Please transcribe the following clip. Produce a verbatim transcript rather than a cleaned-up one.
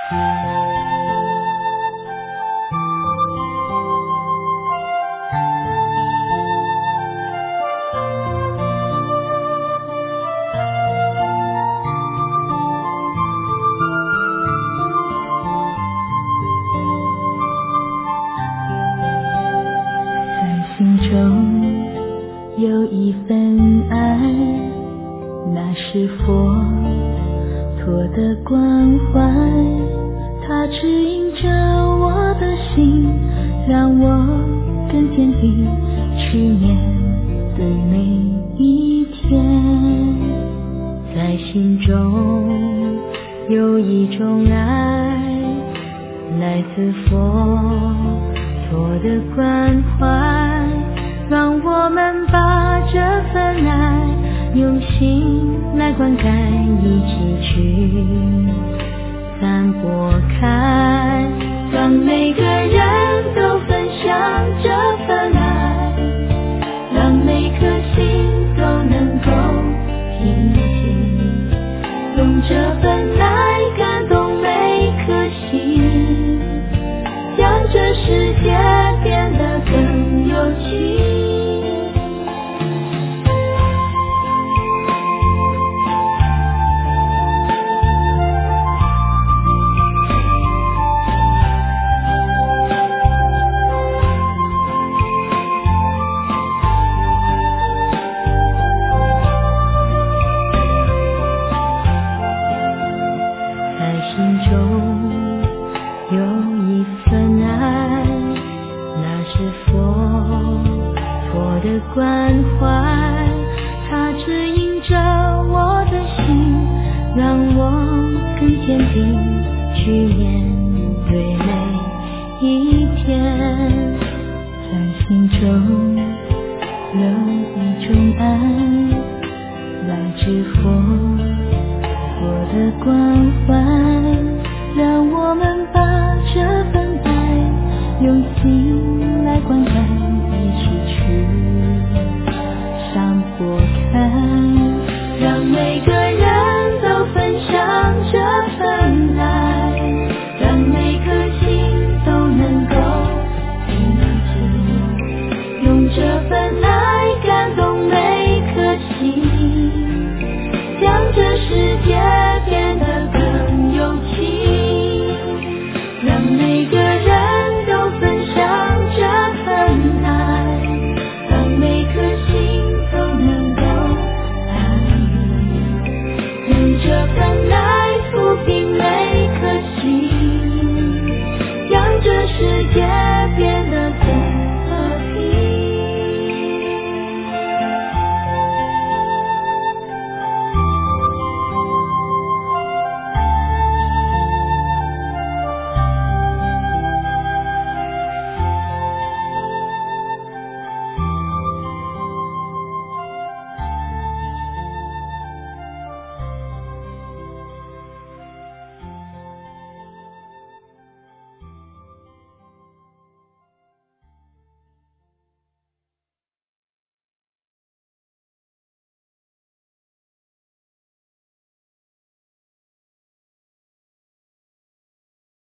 心中有一份爱，那是佛陀的关怀，它指引着我的心，让我更坚定去面对每一天。在心中有一种爱，来自佛陀的关怀，让我们把这份爱用心来灌溉，一起去散播开，让每个人都分享这份爱，让每颗心都能够平静，用这份爱感动每颗心，将这世界变得更有情。在心中有一份爱，那是佛陀的关怀，它指引着我的心，让我更坚定去面对每一天。在心中有一种爱，来自佛陀的关怀，让我们把这份爱用心来灌溉，一起去散播开，让每个人都分享这份爱，让每颗心都能够平静，用这份爱感动每颗心，将这世界变得更有情，让每个人都分享这份爱，让每颗心都能够安宁，用这份